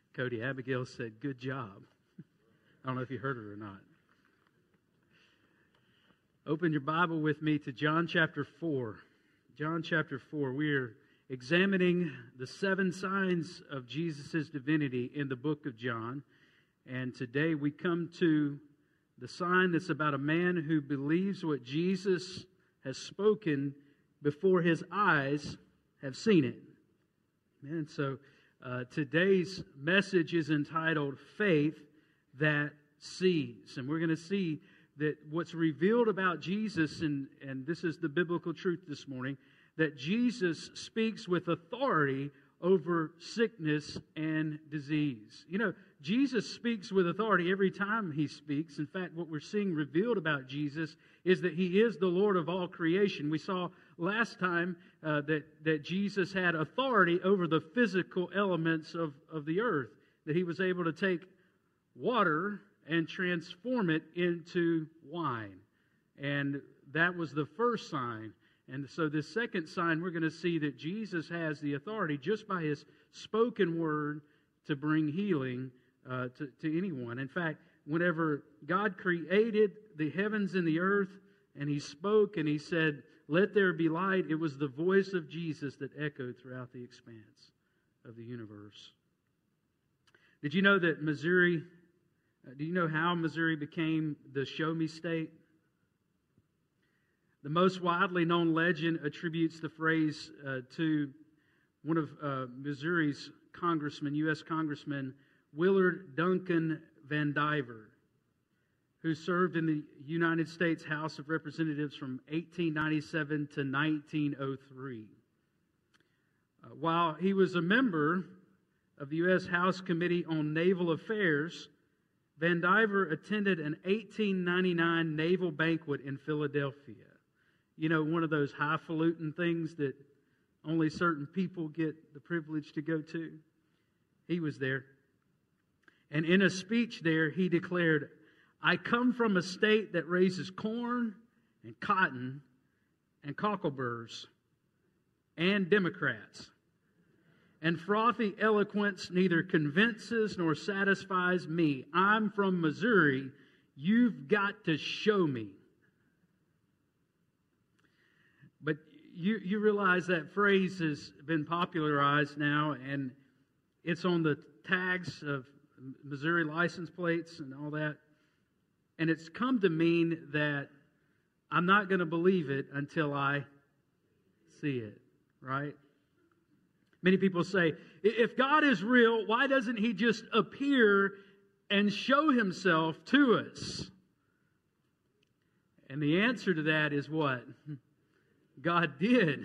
Cody, Abigail said, "Good job." I don't know if you heard her or not. Open your Bible with me to John chapter 4. John chapter 4. We are examining the 7 signs of Jesus' divinity in the book of John. And today we come to the sign that's about a man who believes what Jesus has spoken before his eyes have seen it. And so today's message is entitled Faith That Sees. And we're going to see that what's revealed about Jesus, and this is the biblical truth this morning, that Jesus speaks with authority over sickness and disease. You know, Jesus speaks with authority every time he speaks. In fact, what we're seeing revealed about Jesus is that he is the Lord of all creation. We saw last time that Jesus had authority over the physical elements of the earth, that he was able to take water and transform it into wine. And that was the first sign. And so this second sign, we're going to see that Jesus has the authority just by his spoken word to bring healing to anyone. In fact, whenever God created the heavens and the earth, and he spoke and he said, "Let there be light," it was the voice of Jesus that echoed throughout the expanse of the universe. Did you know that Missouri, do you know how Missouri became the Show Me State? The most widely known legend attributes the phrase to one of Missouri's congressmen, U.S. Congressman Willard Duncan Van Diver, who served in the United States House of Representatives from 1897 to 1903. While he was a member of the U.S. House Committee on Naval Affairs, Van Diver attended an 1899 naval banquet in Philadelphia. You know, one of those highfalutin things that only certain people get the privilege to go to. He was there. And in a speech there, he declared, "I come from a state that raises corn and cotton and cockleburs and Democrats. And frothy eloquence neither convinces nor satisfies me. I'm from Missouri. You've got to show me." But you realize that phrase has been popularized now, and it's on the tags of Missouri license plates and all that. And it's come to mean that I'm not going to believe it until I see it, right? Many people say, if God is real, why doesn't he just appear and show himself to us? And the answer to that is what? God did.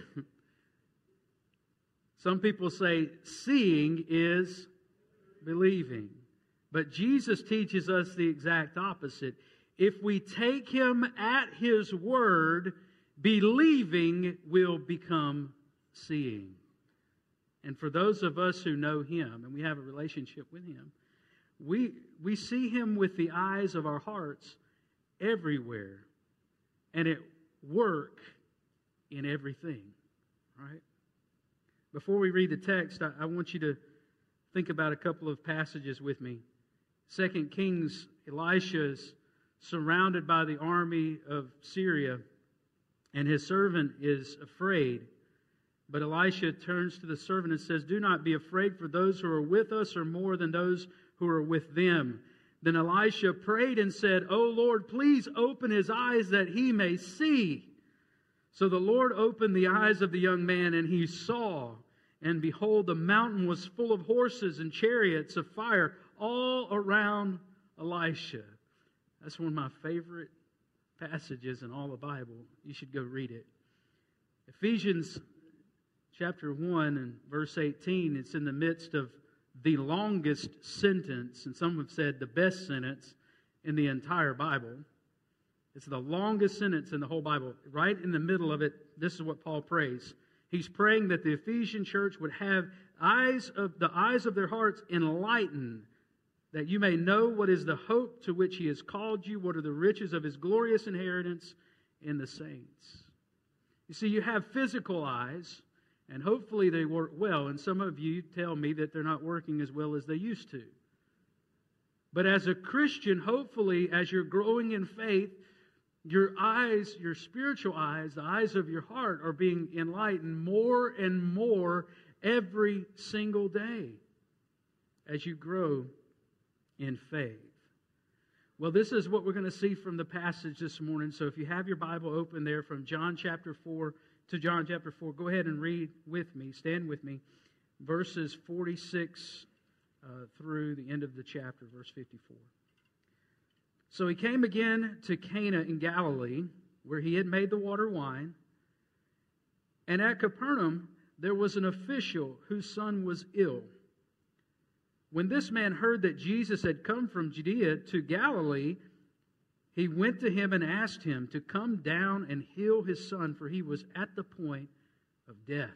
Some people say seeing is believing. But Jesus teaches us the exact opposite. If we take him at his word, believing will become seeing. And for those of us who know him and we have a relationship with him, we see him with the eyes of our hearts everywhere and at work in everything, right? Before we read the text, I want you to think about a couple of passages with me. 2 Kings, Elisha is surrounded by the army of Syria, and his servant is afraid. But Elisha turns to the servant and says, "Do not be afraid, for those who are with us are more than those who are with them." Then Elisha prayed and said, "O Lord, please open his eyes that he may see." So the Lord opened the eyes of the young man, and he saw, and behold, the mountain was full of horses and chariots of fire all around Elisha. That's one of my favorite passages in all the Bible. You should go read it. Ephesians chapter 1 and verse 18, it's in the midst of the longest sentence, and some have said the best sentence in the entire Bible. It's the longest sentence in the whole Bible. Right in the middle of it, this is what Paul prays. He's praying that the Ephesian church would have the eyes of their hearts enlightened, that you may know what is the hope to which he has called you, what are the riches of his glorious inheritance in the saints. You see, you have physical eyes, And hopefully they work well. And some of you tell me that they're not working as well as they used to. But as a Christian, hopefully, as you're growing in faith, your eyes, your spiritual eyes, the eyes of your heart are being enlightened more and more every single day as you grow in faith. Well, this is what we're going to see from the passage this morning. So if you have your Bible open there from John chapter 4 to John chapter 4, go ahead and read with me, stand with me, verses 46 through the end of the chapter, verse 54. So he came again to Cana in Galilee, where he had made the water wine. And at Capernaum there was an official whose son was ill. When this man heard that Jesus had come from Judea to Galilee, he went to him and asked him to come down and heal his son, for he was at the point of death.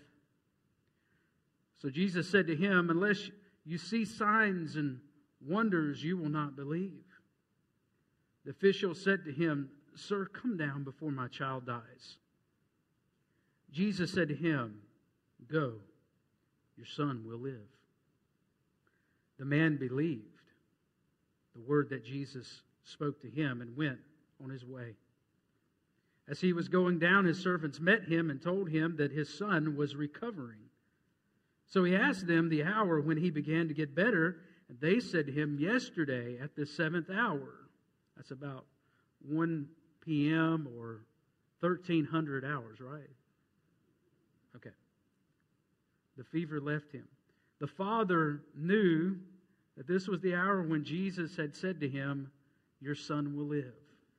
So Jesus said to him, unless you see signs and wonders, you will not believe. The official said to him, Sir, come down before my child dies. Jesus said to him, Go, your son will live. The man believed the word that Jesus spoke to him and went on his way. As he was going down, his servants met him and told him that his son was recovering. So he asked them the hour when he began to get better, and they said to him, yesterday at the 7th hour. That's about 1 p.m. or 1300 hours, right? Okay. The fever left him. The father knew that this was the hour when Jesus had said to him, your son will live.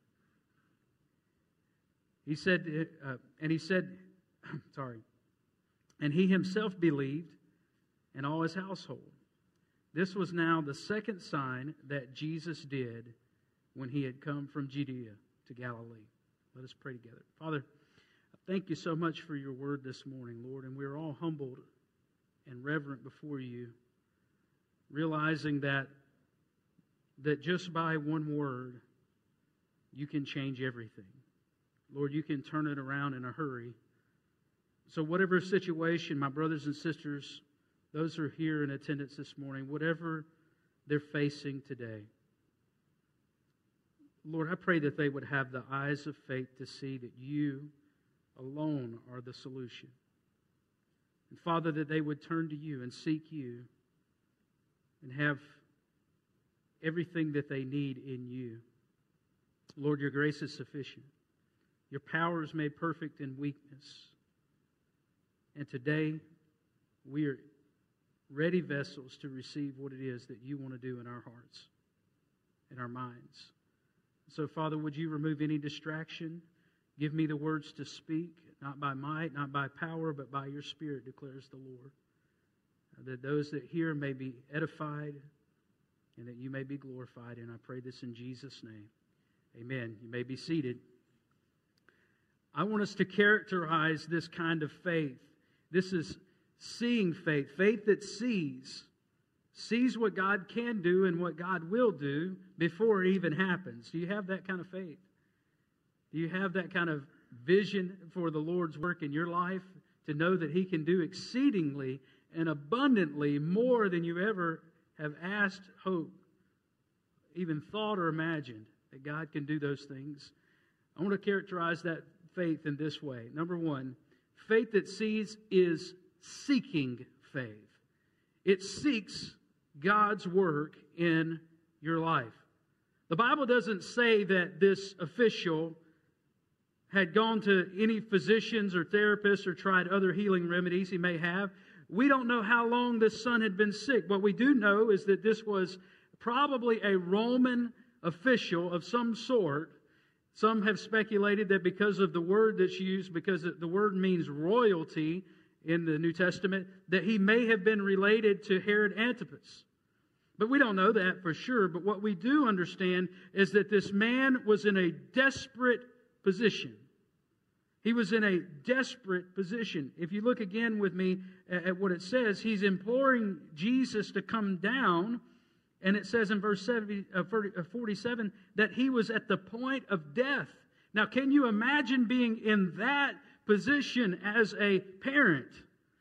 He said, and he himself believed, and all his household. This was now the second sign that Jesus did when he had come from Judea to Galilee. Let us pray together. Father, thank you so much for your word this morning, Lord, and we're all humbled and reverent before you, realizing that just by one word, you can change everything. Lord, you can turn it around in a hurry. So whatever situation, my brothers and sisters, those who are here in attendance this morning, whatever they're facing today, Lord, I pray that they would have the eyes of faith to see that you alone are the solution. And Father, that they would turn to you and seek you and have everything that they need in you. Lord, your grace is sufficient. Your power is made perfect in weakness. And today, we are ready vessels to receive what it is that you want to do in our hearts, in our minds. So, Father, would you remove any distraction? Give me the words to speak, not by might, not by power, but by your Spirit, declares the Lord. That those that hear may be edified and that you may be glorified. And I pray this in Jesus' name. Amen. You may be seated. I want us to characterize this kind of faith. This is seeing faith. Faith that sees what God can do and what God will do before it even happens. Do you have that kind of faith? Do you have that kind of vision for the Lord's work in your life to know that He can do exceedingly and abundantly more than you ever have asked, hoped, even thought or imagined, that God can do those things? I want to characterize that faith in this way. Number one, faith that sees is seeking faith. It seeks God's work in your life. The Bible doesn't say that this official had gone to any physicians or therapists or tried other healing remedies he may have. We don't know how long this son had been sick. What we do know is that this was probably a Roman official of some sort. Some have speculated that because of the word that's used, because the word means royalty in the New Testament, that he may have been related to Herod Antipas. But we don't know that for sure. But what we do understand is that this man was in a desperate position. He was in a desperate position. If you look again with me at what it says, he's imploring Jesus to come down. And it says in verse 47 that he was at the point of death. Now, can you imagine being in that position as a parent?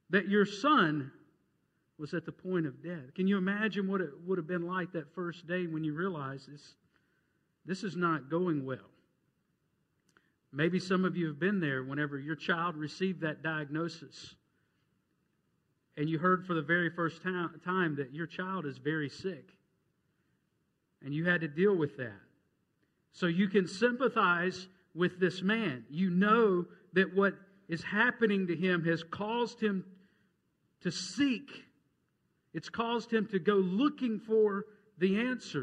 that your son was at the point of death. Can you imagine what it would have been like that first day when you realized this is not going well? Maybe some of you have been there whenever your child received that diagnosis and you heard for the very first time that your child is very sick and you had to deal with that. So you can sympathize with this man. You know that what is happening to him has caused him to seek. It's caused him to go looking for the answer.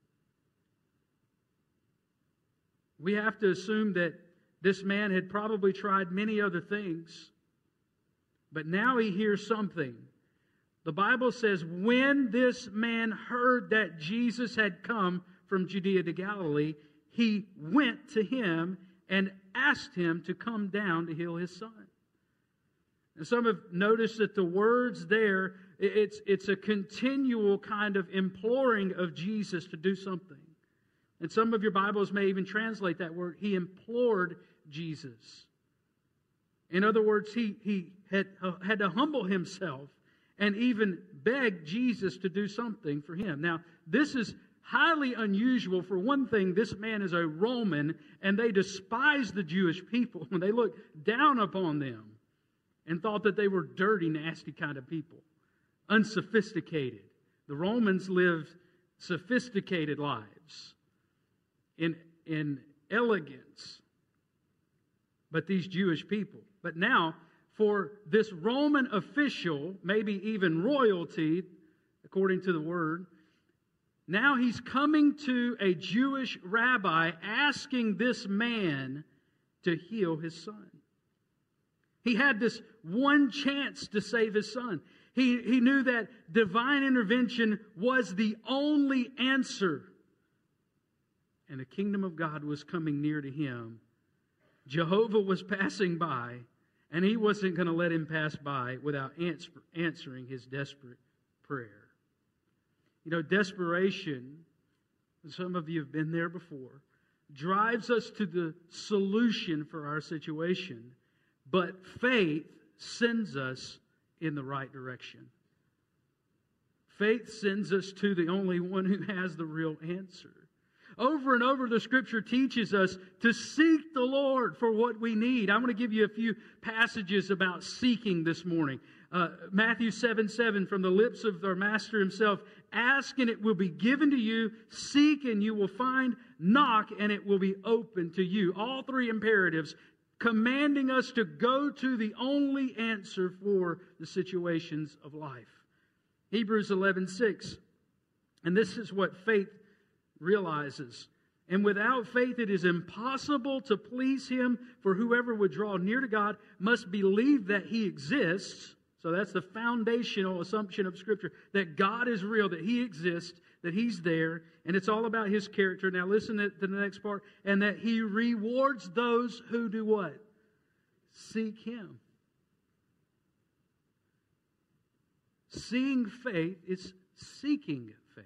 We have to assume that this man had probably tried many other things, but now he hears something. The Bible says, when this man heard that Jesus had come from Judea to Galilee, he went to him and asked him to come down to heal his son. And some have noticed that the words there, it's a continual kind of imploring of Jesus to do something. And some of your Bibles may even translate that word. He implored Jesus. In other words, he had to humble himself and even beg Jesus to do something for him. Now, this is highly unusual. For one thing, this man is a Roman, and they despised the Jewish people. They looked down upon them and thought that they were dirty, nasty kind of people, unsophisticated. The Romans lived sophisticated lives in elegance. But these Jewish people. But now, for this Roman official, maybe even royalty, according to the word, now he's coming to a Jewish rabbi asking this man to heal his son. He had this one chance to save his son. He knew that divine intervention was the only answer. And the kingdom of God was coming near to him. Jehovah was passing by, and he wasn't going to let him pass by without answering his desperate prayer. You know, desperation, some of you have been there before, drives us to the solution for our situation, but faith sends us in the right direction. Faith sends us to the only one who has the real answer. Over and over, the Scripture teaches us to seek the Lord for what we need. I'm going to give you a few passages about seeking this morning. Matthew 7:7, from the lips of our Master himself, ask and it will be given to you, seek and you will find, knock and it will be open to you. All three imperatives commanding us to go to the only answer for the situations of life. Hebrews 11:6, and this is what faith realizes. And without faith it is impossible to please Him, for whoever would draw near to God must believe that He exists. So that's the foundational assumption of Scripture, that God is real, that He exists, that He's there, and it's all about His character. Now listen to the next part. And that He rewards those who do what? Seek Him. Seeing faith is seeking faith.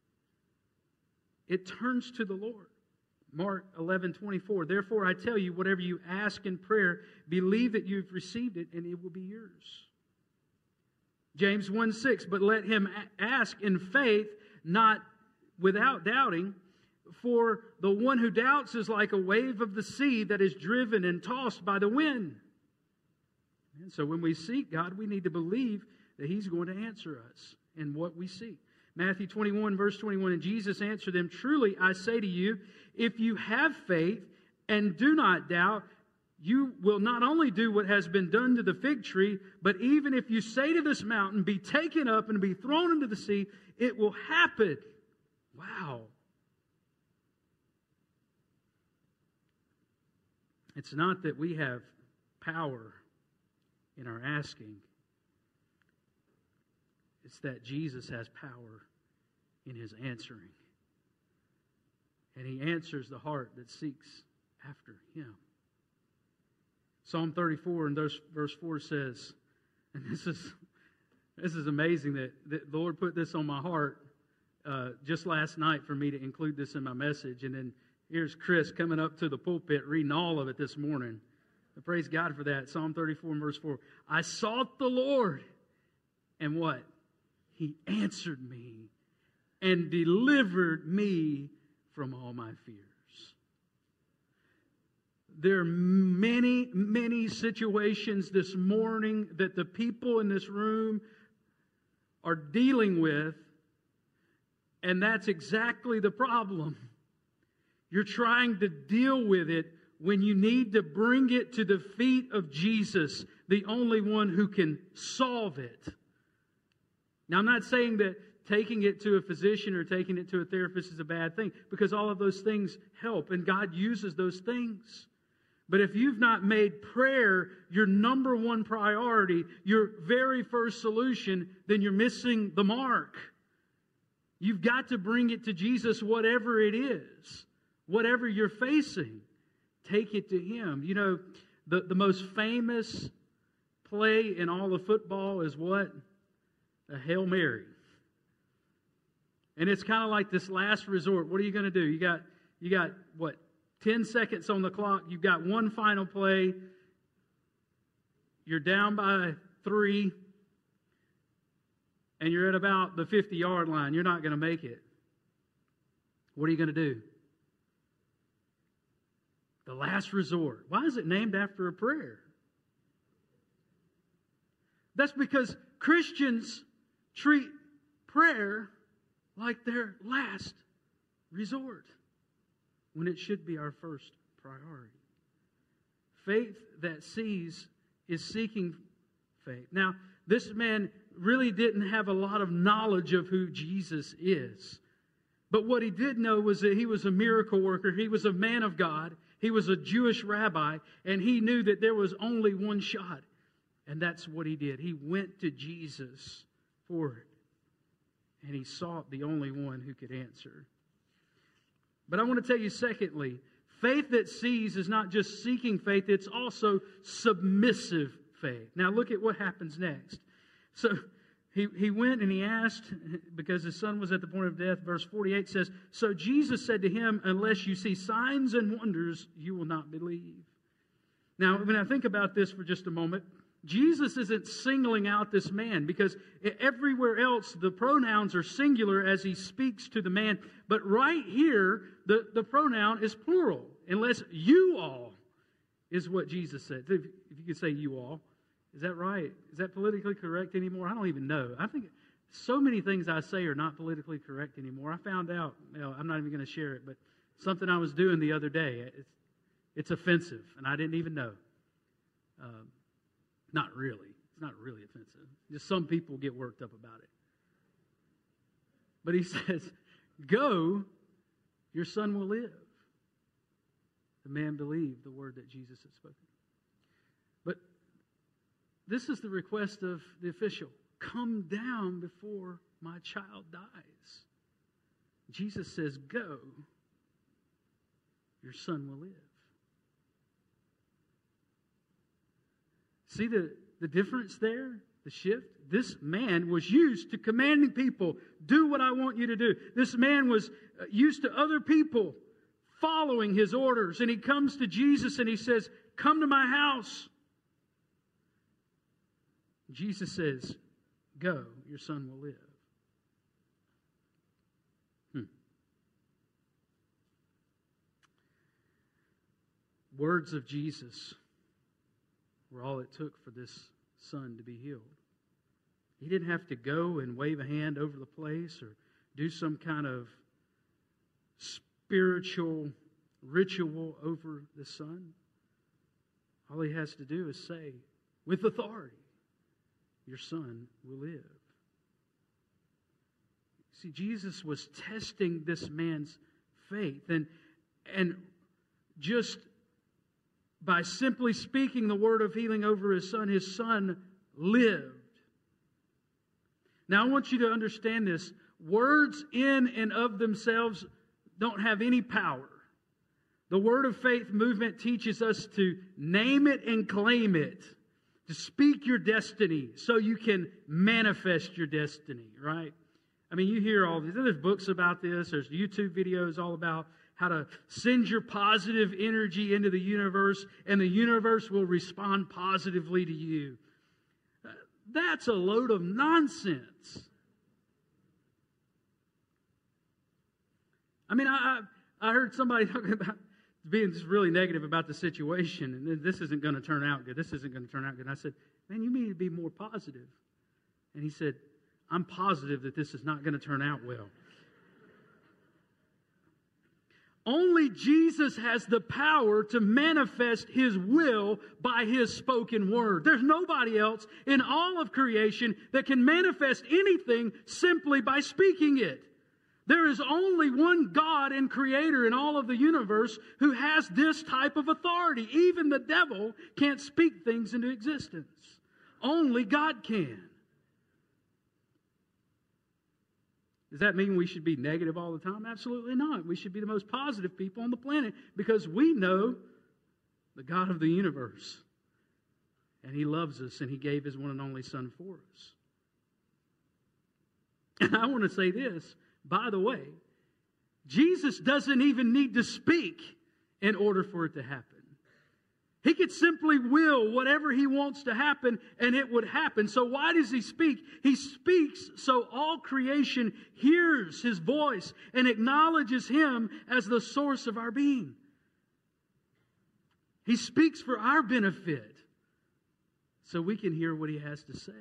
It turns to the Lord. Mark 11:24. Therefore I tell you, whatever you ask in prayer, believe that you've received it and it will be yours. James 1:6. But let him ask in faith, not without doubting. For the one who doubts is like a wave of the sea that is driven and tossed by the wind. And so when we seek God, we need to believe that He's going to answer us in what we seek. Matthew 21, verse 21, and Jesus answered them, truly I say to you, if you have faith and do not doubt, you will not only do what has been done to the fig tree, but even if you say to this mountain, be taken up and be thrown into the sea, it will happen. Wow. It's not that we have power in our asking. It's that Jesus has power in His answering. And He answers the heart that seeks after Him. Psalm 34 and verse 4 says, and this is amazing that the Lord put this on my heart just last night for me to include this in my message. And then here's Chris coming up to the pulpit reading all of it this morning. Praise God for that. Psalm 34 and verse 4. I sought the Lord, and what? He answered me and delivered me from all my fears. There are many, many situations this morning that the people in this room are dealing with, and that's exactly the problem. You're trying to deal with it when you need to bring it to the feet of Jesus, the only one who can solve it. Now, I'm not saying that taking it to a physician or taking it to a therapist is a bad thing, because all of those things help, and God uses those things. But if you've not made prayer your number one priority, your very first solution, then you're missing the mark. You've got to bring it to Jesus, whatever it is, whatever you're facing. Take it to Him. You know, the most famous play in all of football is what? A Hail Mary. And it's kind of like this last resort. What are you going to do? You got what? 10 seconds on the clock. You've got one final play. You're down by 3. And you're at about the 50-yard line. You're not going to make it. What are you going to do? The last resort. Why is it named after a prayer? That's because Christians treat prayer like their last resort, when it should be our first priority. Faith that sees is seeking faith. Now, this man really didn't have a lot of knowledge of who Jesus is. But what he did know was that He was a miracle worker. He was a man of God. He was a Jewish rabbi. And he knew that there was only one shot. And that's what he did. He went to Jesus for it. And he sought the only one who could answer. But I want to tell you, secondly, faith that sees is not just seeking faith, it's also submissive faith. Now look at what happens next. So he went and he asked, because his son was at the point of death. Verse 48 says, so Jesus said to him, unless you see signs and wonders, you will not believe. Now, when I think about this for just a moment, Jesus isn't singling out this man, because everywhere else the pronouns are singular as He speaks to the man. But right here, the pronoun is plural. Unless you all is what Jesus said. If you could say you all. Is that right? Is that politically correct anymore? I don't even know. I think so many things I say are not politically correct anymore. I found out, I'm not even going to share it, but something I was doing the other day, it's offensive, and I didn't even know. Not really. It's not really offensive. Just some people get worked up about it. But He says, go, your son will live. The man believed the word that Jesus had spoken. But this is the request of the official. Come down before my child dies. Jesus says, go, your son will live. See the difference there? The shift? This man was used to commanding people, do what I want you to do. This man was used to other people following his orders. And he comes to Jesus and he says, come to my house. Jesus says, go, your son will live. Words of Jesus were all it took for this son to be healed. He didn't have to go and wave a hand over the place or do some kind of spiritual ritual over the son. All he has to do is say, with authority, your son will live. See, Jesus was testing this man's faith. And just by simply speaking the word of healing over his son lived. Now I want you to understand this. Words in and of themselves don't have any power. The Word of Faith movement teaches us to name it and claim it. To speak your destiny so you can manifest your destiny, right? I mean, you hear all these. There's books about this. There's YouTube videos all about how to send your positive energy into the universe, and the universe will respond positively to you. That's a load of nonsense. I mean, I heard somebody talking about being just really negative about the situation, and this isn't going to turn out good. This isn't going to turn out good. And I said, man, you need to be more positive. And he said, I'm positive that this is not going to turn out well. Only Jesus has the power to manifest His will by His spoken word. There's nobody else in all of creation that can manifest anything simply by speaking it. There is only one God and Creator in all of the universe who has this type of authority. Even the devil can't speak things into existence. Only God can. Does that mean we should be negative all the time? Absolutely not. We should be the most positive people on the planet because we know the God of the universe. And He loves us, and He gave His one and only Son for us. And I want to say this, by the way, Jesus doesn't even need to speak in order for it to happen. He could simply will whatever He wants to happen, and it would happen. So why does He speak? He speaks so all creation hears His voice and acknowledges Him as the source of our being. He speaks for our benefit so we can hear what He has to say.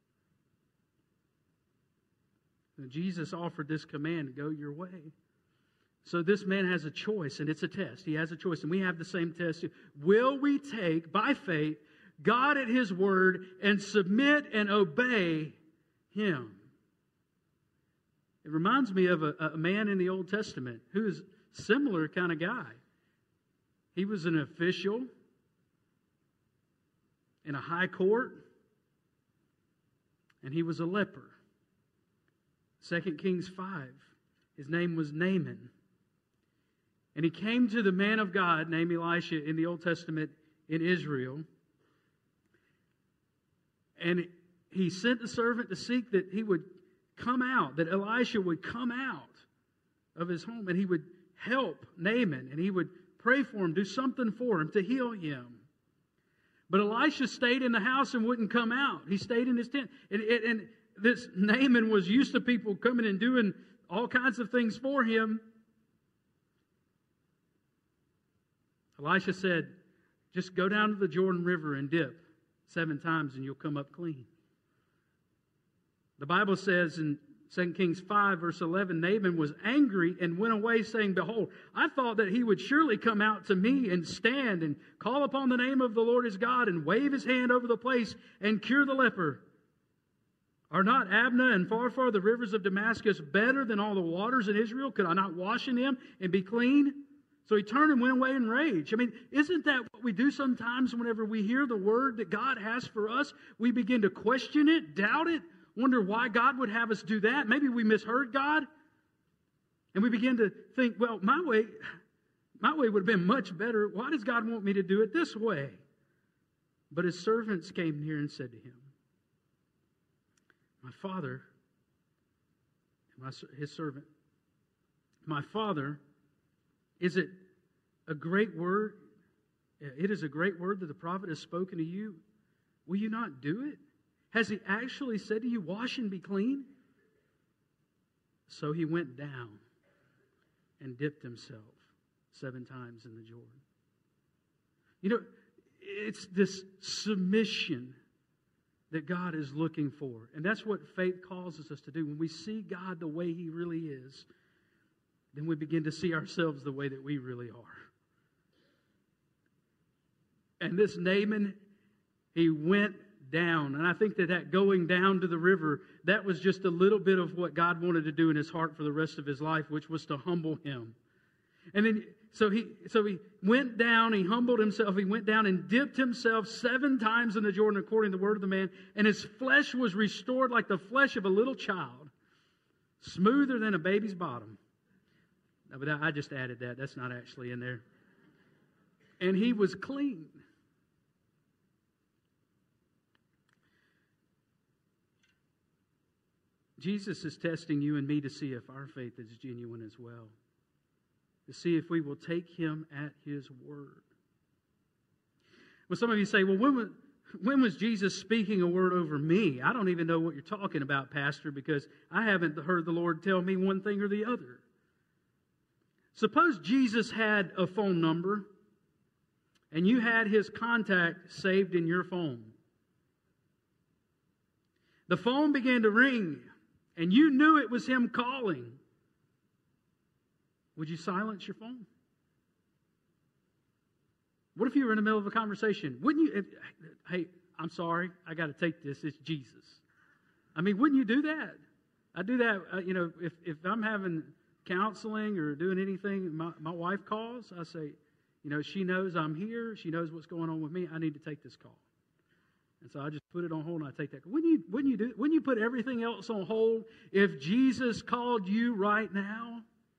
And Jesus offered this command to go your way. So this man has a choice, and it's a test. He has a choice, and we have the same test. Will we take, by faith, God at His word and submit and obey Him? It reminds me of a man in the Old Testament who is a similar kind of guy. He was an official in a high court, and he was a leper. 2 Kings 5, his name was Naaman. And he came to the man of God named Elisha in the Old Testament in Israel. And he sent a servant to seek that he would come out, that Elisha would come out of his home and he would help Naaman and he would pray for him, do something for him to heal him. But Elisha stayed in the house and wouldn't come out. He stayed in his tent. And this Naaman was used to people coming and doing all kinds of things for him. Elisha said, just go down to the Jordan River and dip 7 times and you'll come up clean. The Bible says in 2 Kings 5 verse 11, Naaman was angry and went away saying, behold, I thought that he would surely come out to me and stand and call upon the name of the Lord his God and wave his hand over the place and cure the leper. Are not Abna and Pharpar, the rivers of Damascus, better than all the waters in Israel? Could I not wash in them and be clean? So he turned and went away in rage. I mean, isn't that what we do sometimes whenever we hear the word that God has for us? We begin to question it, doubt it, wonder why God would have us do that. Maybe we misheard God. And we begin to think, well, my way would have been much better. Why does God want me to do it this way? But his servants came near and said to him, my father, his servant, my father, is it a great word? It is a great word that the prophet has spoken to you. Will you not do it? Has he actually said to you, wash and be clean? So he went down and dipped himself 7 times in the Jordan. You know, it's this submission that God is looking for. And that's what faith causes us to do. When we see God the way He really is, then we begin to see ourselves the way that we really are. And this Naaman, he went down. And I think that going down to the river, that was just a little bit of what God wanted to do in his heart for the rest of his life, which was to humble him. And then, so he went down, he humbled himself, he went down and dipped himself 7 times in the Jordan according to the word of the man, and his flesh was restored like the flesh of a little child, smoother than a baby's bottom. No, but I just added that. That's not actually in there. And he was clean. Jesus is testing you and me to see if our faith is genuine as well. to see if we will take Him at His word. Well, some of you say, well, when was Jesus speaking a word over me? I don't even know what you're talking about, Pastor, because I haven't heard the Lord tell me one thing or the other. Suppose Jesus had a phone number and you had His contact saved in your phone. The phone began to ring and you knew it was Him calling. Would you silence your phone? What if you were in the middle of a conversation? Wouldn't you? Hey, I'm sorry, I got to take this. It's Jesus. I mean, wouldn't you do that? I do that. If I'm having counseling or doing anything, my wife calls. I say, she knows I'm here. She knows what's going on with me. I need to take this call, and so I just put it on hold and I take that. Wouldn't you put everything else on hold if Jesus called you right now?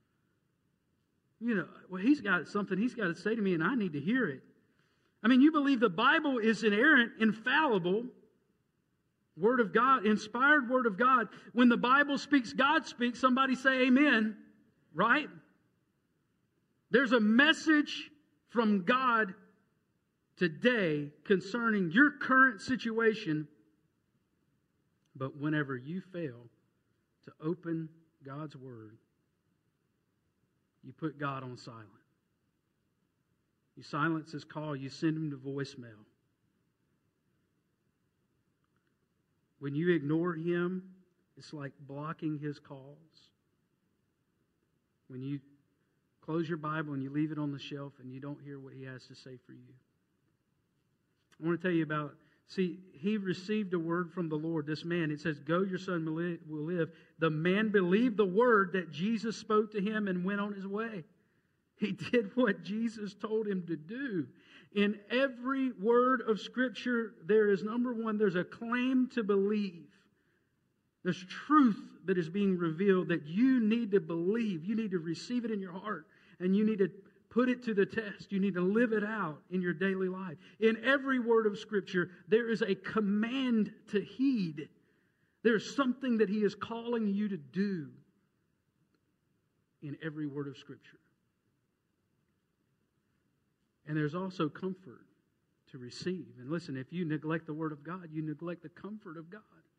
He's got something He's got to say to me, and I need to hear it. I mean, you believe the Bible is inerrant, infallible Word of God, inspired Word of God. When the Bible speaks, God speaks. Somebody say amen, right? There's a message from God today concerning your current situation. But whenever you fail to open God's Word, you put God on silent. You silence His call. You send Him to voicemail. When you ignore Him, it's like blocking His calls. When you close your Bible and you leave it on the shelf and you don't hear what He has to say for you. I want to tell you about, he received a word from the Lord. This man, it says, go, your son will live. The man believed the word that Jesus spoke to him and went on his way. He did what Jesus told him to do. In every word of Scripture, there is, number one, there's a claim to believe. There's truth that is being revealed that you need to believe. You need to receive it in your heart. And you need to put it to the test. You need to live it out in your daily life. In every word of Scripture, there is a command to heed. There's something that He is calling you to do in every word of Scripture. And there's also comfort to receive. And listen, if you neglect the Word of God, you neglect the comfort of God.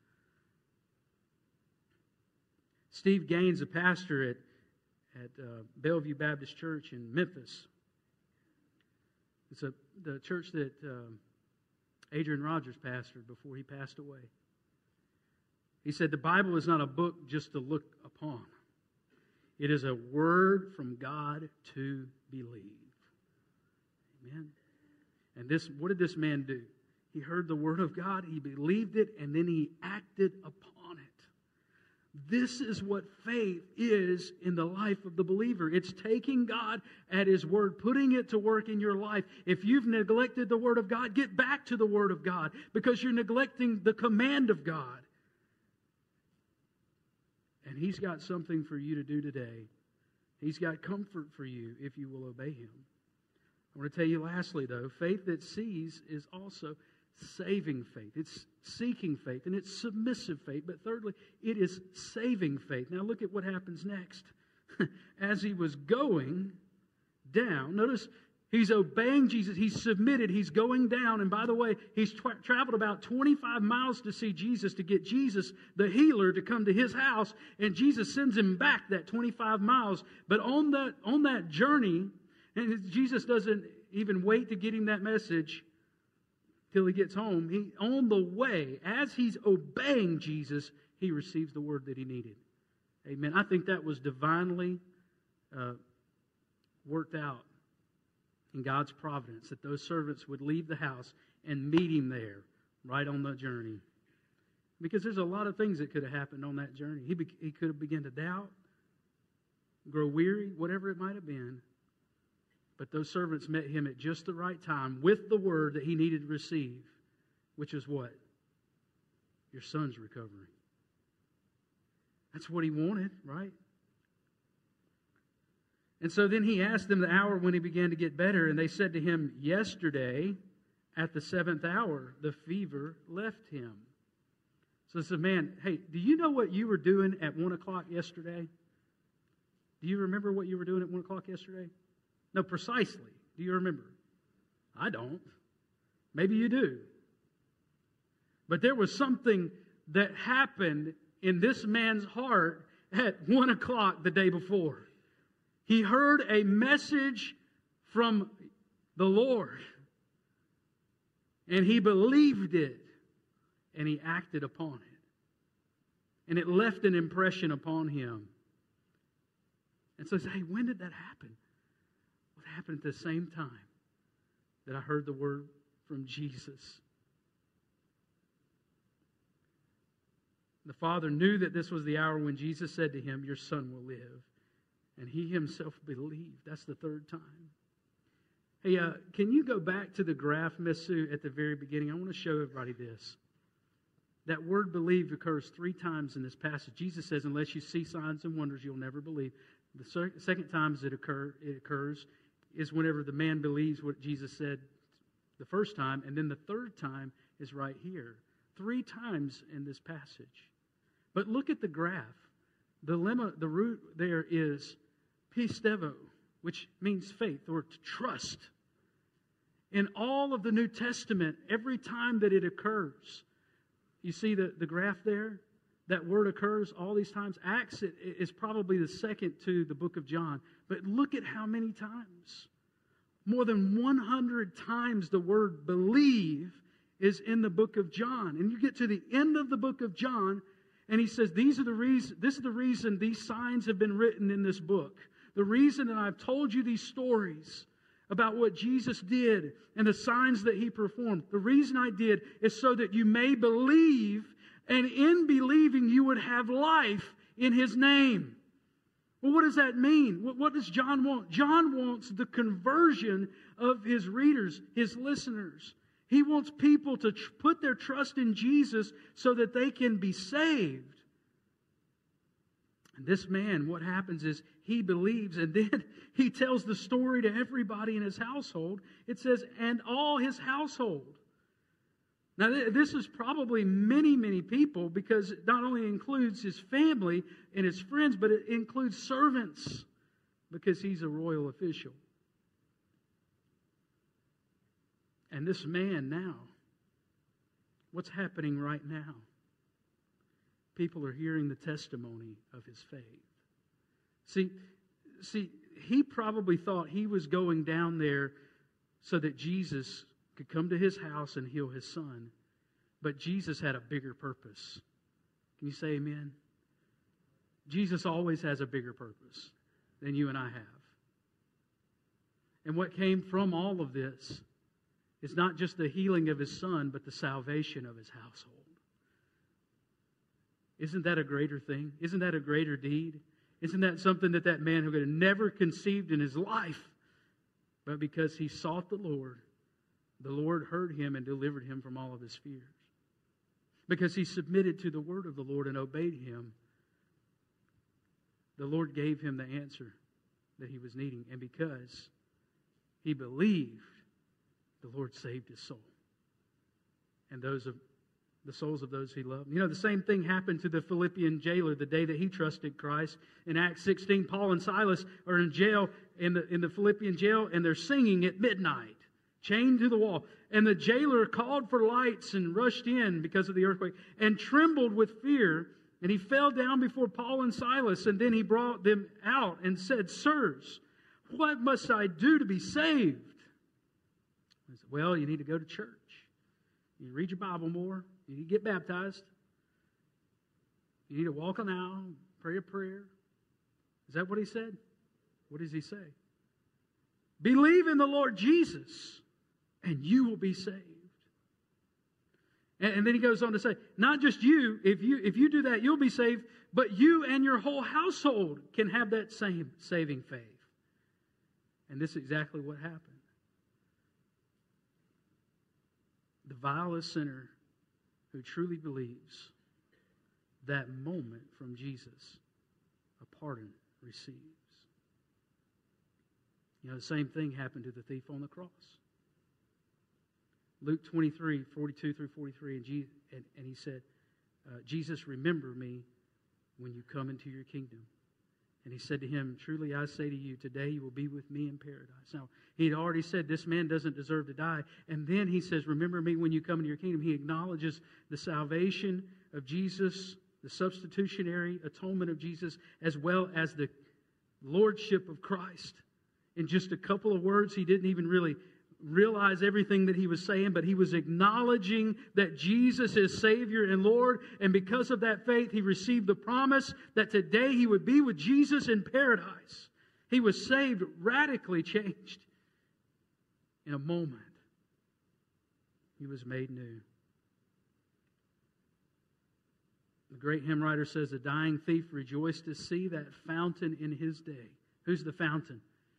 Steve Gaines, a pastor at Bellevue Baptist Church in Memphis. It's the church that Adrian Rogers pastored before he passed away. He said, the Bible is not a book just to look upon. It is a word from God to believe. Amen. And what did this man do? He heard the word of God, he believed it, and then he acted upon it. This is what faith is in the life of the believer. It's taking God at His word, putting it to work in your life. If you've neglected the Word of God, get back to the Word of God because you're neglecting the command of God. And He's got something for you to do today. He's got comfort for you if you will obey Him. I want to tell you lastly, though, faith that sees is also saving faith. It's seeking faith, and it's submissive faith. But thirdly, it is saving faith. Now look at what happens next. As he was going down, notice he's obeying Jesus. He's submitted. He's going down. And by the way, he's traveled about 25 miles to see Jesus, to get Jesus, the healer, to come to his house. And Jesus sends him back that 25 miles. But on that journey, and Jesus doesn't even wait to get him that message till he gets home. On the way, as he's obeying Jesus, he receives the word that he needed. Amen. I think that was divinely worked out in God's providence, that those servants would leave the house and meet him there, right on the journey. Because there's a lot of things that could have happened on that journey. He could have begun to doubt, grow weary, whatever it might have been. But those servants met him at just the right time with the word that he needed to receive, which is what? Your son's recovering. That's what he wanted, right? And so then he asked them the hour when he began to get better, and they said to him, yesterday at the 7th hour, the fever left him. So he said, man, hey, do you know what you were doing at 1 o'clock yesterday? Do you remember what you were doing at 1 o'clock yesterday? No, precisely. Do you remember? I don't. Maybe you do. But there was something that happened in this man's heart at 1 o'clock the day before. He heard a message from the Lord. And he believed it. And he acted upon it. And it left an impression upon him. And so, hey, when did that happen? What happened at the same time that I heard the word from Jesus? The father knew that this was the hour when Jesus said to him, your son will live. And he himself believed. That's the third time. Hey, can you go back to the graph, Miss Sue, at the very beginning? I want to show everybody this. That word believe occurs 3 times in this passage. Jesus says, unless you see signs and wonders, you'll never believe. The second time it occurs is whenever the man believes what Jesus said the first time. And then the third time is right here. 3 times in this passage. But look at the graph. The root there is pistevo, which means faith or to trust. In all of the New Testament, every time that it occurs, you see the graph there? That word occurs all these times. Acts is probably the second to the book of John. But look at how many times. More than 100 times the word believe is in the book of John. And you get to the end of the book of John, and he says, this is the reason these signs have been written in this book. The reason that I've told you these stories about what Jesus did and the signs that he performed. The reason I did is so that you may believe, and in believing you would have life in his name. Well, what does that mean? What does John want? John wants the conversion of his readers, his listeners. He wants people to put their trust in Jesus so that they can be saved. And this man, what happens is he believes, and then he tells the story to everybody in his household. It says, and all his household. Now, this is probably many, many people, because it not only includes his family and his friends, but it includes servants, because he's a royal official. And this man now, what's happening right now? People are hearing the testimony of his faith. See, he probably thought he was going down there so that Jesus could come to his house and heal his son. But Jesus had a bigger purpose. Can you say amen? Jesus always has a bigger purpose than you and I have. And what came from all of this is not just the healing of his son, but the salvation of his household. Isn't that a greater thing? Isn't that a greater deed? Isn't that something that man who could have never conceived in his life, but because he sought the Lord heard him and delivered him from all of his fears. Because he submitted to the word of the Lord and obeyed him, the Lord gave him the answer that he was needing. And because he believed, the Lord saved his soul and the souls of those he loved. You know, the same thing happened to the Philippian jailer the day that he trusted Christ. In Acts 16, Paul and Silas are in jail, in the Philippian jail, and they're singing at midnight, chained to the wall. And the jailer called for lights and rushed in because of the earthquake and trembled with fear. And he fell down before Paul and Silas, and then he brought them out and said, Sirs, what must I do to be saved? I said, well, you need to go to church. You need to read your Bible more. You need to get baptized. You need to walk an aisle, pray a prayer. Is that what he said? What does he say? Believe in the Lord Jesus, and you will be saved. And then he goes on to say, not just you, if you do that, you'll be saved, but you and your whole household can have that same saving faith. And this is exactly what happened. The vilest sinner who truly believes, that moment from Jesus, a pardon receives. You know, the same thing happened to the thief on the cross. Luke 23, 42 through 43, and he said, Jesus, remember me when you come into your kingdom. And he said to him, truly I say to you, today you will be with me in paradise. Now, he had already said this man doesn't deserve to die. And then he says, remember me when you come into your kingdom. He acknowledges the salvation of Jesus, the substitutionary atonement of Jesus, as well as the lordship of Christ. In just a couple of words, he didn't even really realize everything that he was saying, but he was acknowledging that Jesus is Savior and Lord, and because of that faith, he received the promise that today he would be with Jesus in paradise. He was saved, radically changed. In a moment, he was made new. The great hymn writer says, a dying thief rejoiced to see that fountain in his day. Who's the fountain?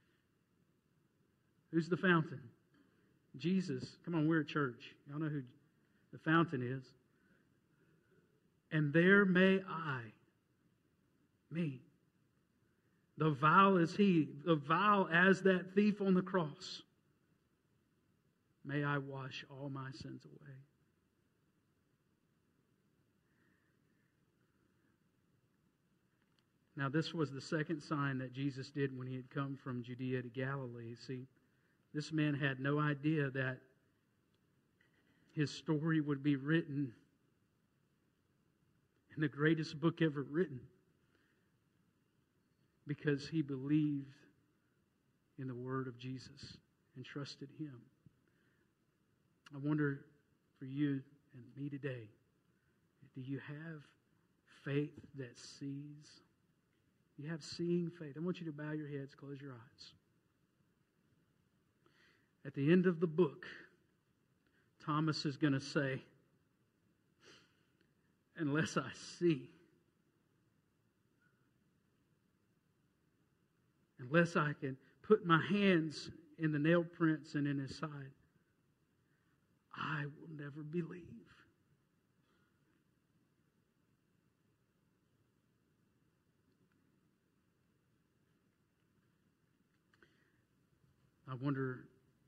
Who's the fountain? Jesus. Come on, we're at church. Y'all know who the fountain is. And there may I, me, the vile as he, the vile as that thief on the cross, may I wash all my sins away. Now, this was the second sign that Jesus did when he had come from Judea to Galilee. See, this man had no idea that his story would be written in the greatest book ever written, because he believed in the word of Jesus and trusted him. I wonder for you and me today, do you have faith that sees? You have seeing faith. I want you to bow your heads, close your eyes. At the end of the book, Thomas is going to say, unless I see, unless I can put my hands in the nail prints and in his side, I will never believe. I wonder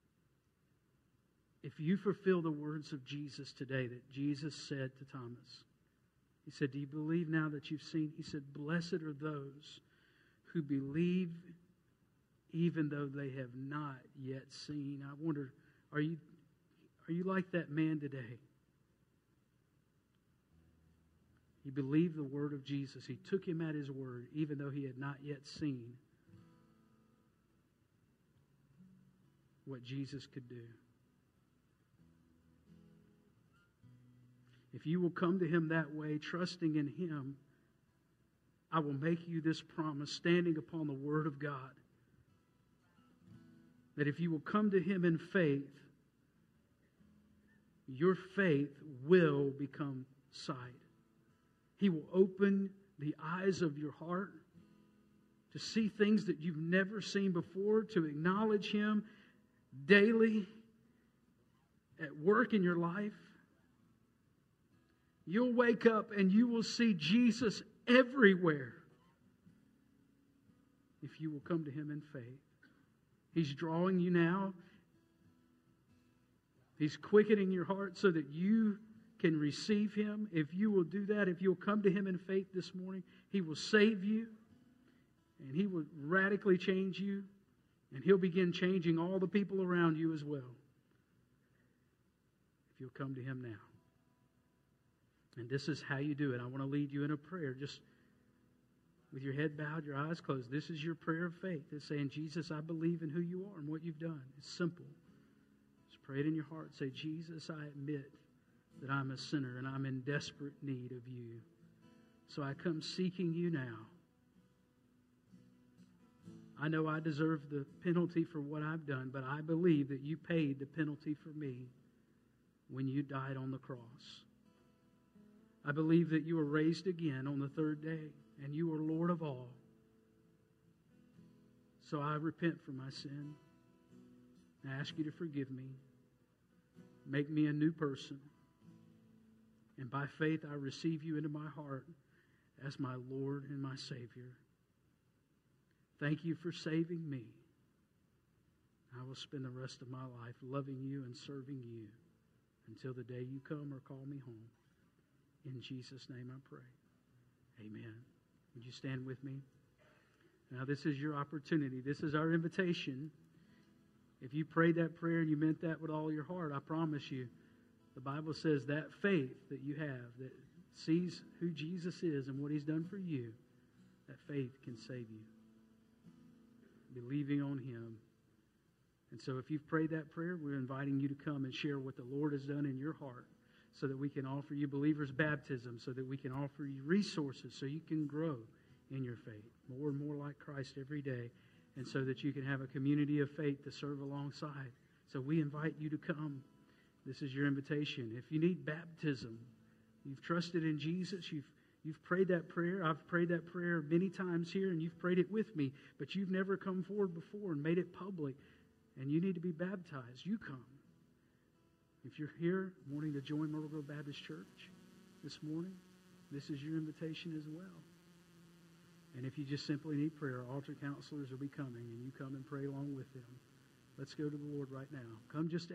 if you fulfill the words of Jesus today that Jesus said to Thomas. He said, do you believe now that you've seen? He said, blessed are those who believe even though they have not yet seen. I wonder, are you like that man today? He believed the word of Jesus. He took him at his word even though he had not yet seen what Jesus could do. If you will come to him that way, trusting in him, I will make you this promise, standing upon the word of God, that if you will come to him in faith, your faith will become sight. He will open the eyes of your heart to see things that you've never seen before, to acknowledge him daily at work in your life. You'll wake up and you will see Jesus everywhere if you will come to him in faith. He's drawing you now. He's quickening your heart so that you can receive him. If you will do that, if you'll come to him in faith this morning, he will save you and he will radically change you, and he'll begin changing all the people around you as well. If you'll come to him now. And this is how you do it. I want to lead you in a prayer. Just with your head bowed, your eyes closed. This is your prayer of faith. It's saying, Jesus, I believe in who you are and what you've done. It's simple. Just pray it in your heart. Say, Jesus, I admit that I'm a sinner and I'm in desperate need of you. So I come seeking you now. I know I deserve the penalty for what I've done, but I believe that you paid the penalty for me when you died on the cross. I believe that you were raised again on the third day, and you are Lord of all. So I repent for my sin. I ask you to forgive me. Make me a new person. And by faith, I receive you into my heart as my Lord and my Savior. Thank you for saving me. I will spend the rest of my life loving you and serving you until the day you come or call me home. In Jesus' name I pray. Amen. Would you stand with me? Now, this is your opportunity. This is our invitation. If you prayed that prayer and you meant that with all your heart, I promise you, the Bible says that faith that you have, that sees who Jesus is and what He's done for you, that faith can save you. Believing on Him. And so if you've prayed that prayer, we're inviting you to come and share what the Lord has done in your heart so that we can offer you believers' baptism, so that we can offer you resources so you can grow in your faith more and more like Christ every day, and so that you can have a community of faith to serve alongside. So we invite you to come. This is your invitation. If you need baptism, you've trusted in Jesus, you've prayed that prayer. I've prayed that prayer many times here, and you've prayed it with me, but you've never come forward before and made it public, and you need to be baptized. You come. If you're here wanting to join Myrtle Grove Baptist Church this morning, this is your invitation as well. And if you just simply need prayer, altar counselors will be coming, and you come and pray along with them. Let's go to the Lord right now. Come just